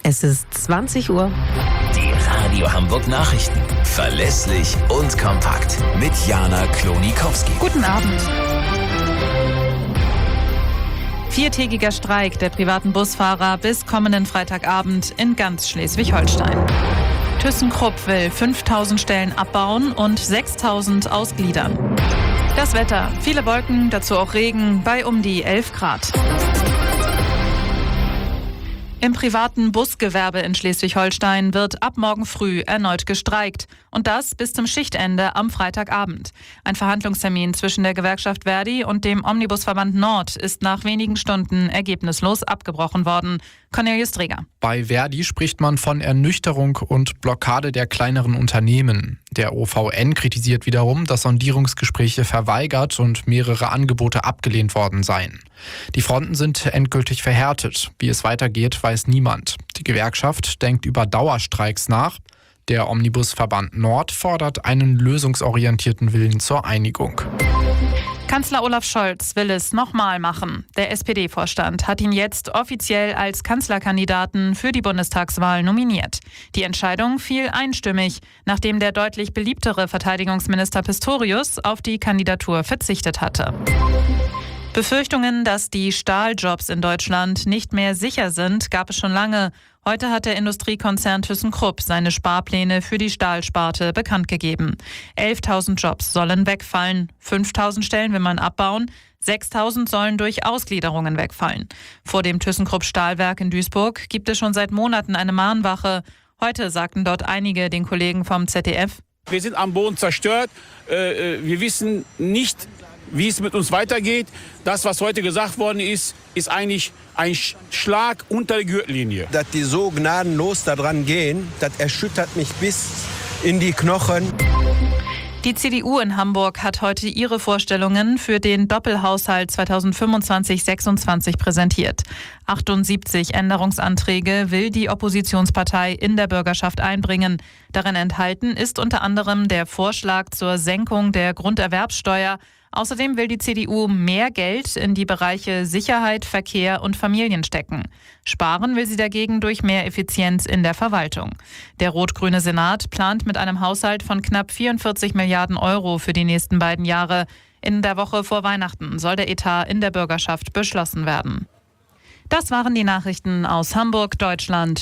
Es ist 20 Uhr. Die Radio Hamburg Nachrichten. Verlässlich und kompakt. Mit Jana Klonikowski. Guten Abend. Viertägiger Streik der privaten Busfahrer bis kommenden Freitagabend in ganz Schleswig-Holstein. ThyssenKrupp will 5.000 Stellen abbauen und 6.000 ausgliedern. Das Wetter, viele Wolken, dazu auch Regen bei um die 11 Grad. Im privaten Busgewerbe in Schleswig-Holstein wird ab morgen früh erneut gestreikt. Und das bis zum Schichtende am Freitagabend. Ein Verhandlungstermin zwischen der Gewerkschaft Verdi und dem Omnibusverband Nord ist nach wenigen Stunden ergebnislos abgebrochen worden. Cornelius Dreger. Bei Verdi spricht man von Ernüchterung und Blockade der kleineren Unternehmen. Der OVN kritisiert wiederum, dass Sondierungsgespräche verweigert und mehrere Angebote abgelehnt worden seien. Die Fronten sind endgültig verhärtet. Wie es weitergeht, weiß niemand. Die Gewerkschaft denkt über Dauerstreiks nach. Der Omnibusverband Nord fordert einen lösungsorientierten Willen zur Einigung. Kanzler Olaf Scholz will es nochmal machen. Der SPD-Vorstand hat ihn jetzt offiziell als Kanzlerkandidaten für die Bundestagswahl nominiert. Die Entscheidung fiel einstimmig, nachdem der deutlich beliebtere Verteidigungsminister Pistorius auf die Kandidatur verzichtet hatte. Befürchtungen, dass die Stahljobs in Deutschland nicht mehr sicher sind, gab es schon lange. Heute hat der Industriekonzern ThyssenKrupp seine Sparpläne für die Stahlsparte bekannt gegeben. 11.000 Jobs sollen wegfallen, 5.000 Stellen will man abbauen, 6.000 sollen durch Ausgliederungen wegfallen. Vor dem ThyssenKrupp Stahlwerk in Duisburg gibt es schon seit Monaten eine Mahnwache. Heute sagten dort einige den Kollegen vom ZDF: Wir sind am Boden zerstört, wir wissen nicht, wie es mit uns weitergeht. Das, was heute gesagt worden ist, ist eigentlich ein Schlag unter der Gürtellinie. Dass die so gnadenlos da dran gehen, das erschüttert mich bis in die Knochen. Die CDU in Hamburg hat heute ihre Vorstellungen für den Doppelhaushalt 2025-26 präsentiert. 78 Änderungsanträge will die Oppositionspartei in der Bürgerschaft einbringen. Darin enthalten ist unter anderem der Vorschlag zur Senkung der Grunderwerbssteuer. Außerdem will die CDU mehr Geld in die Bereiche Sicherheit, Verkehr und Familien stecken. Sparen will sie dagegen durch mehr Effizienz in der Verwaltung. Der rot-grüne Senat plant mit einem Haushalt von knapp 44 Milliarden Euro für die nächsten beiden Jahre. In der Woche vor Weihnachten soll der Etat in der Bürgerschaft beschlossen werden. Das waren die Nachrichten aus Hamburg, Deutschland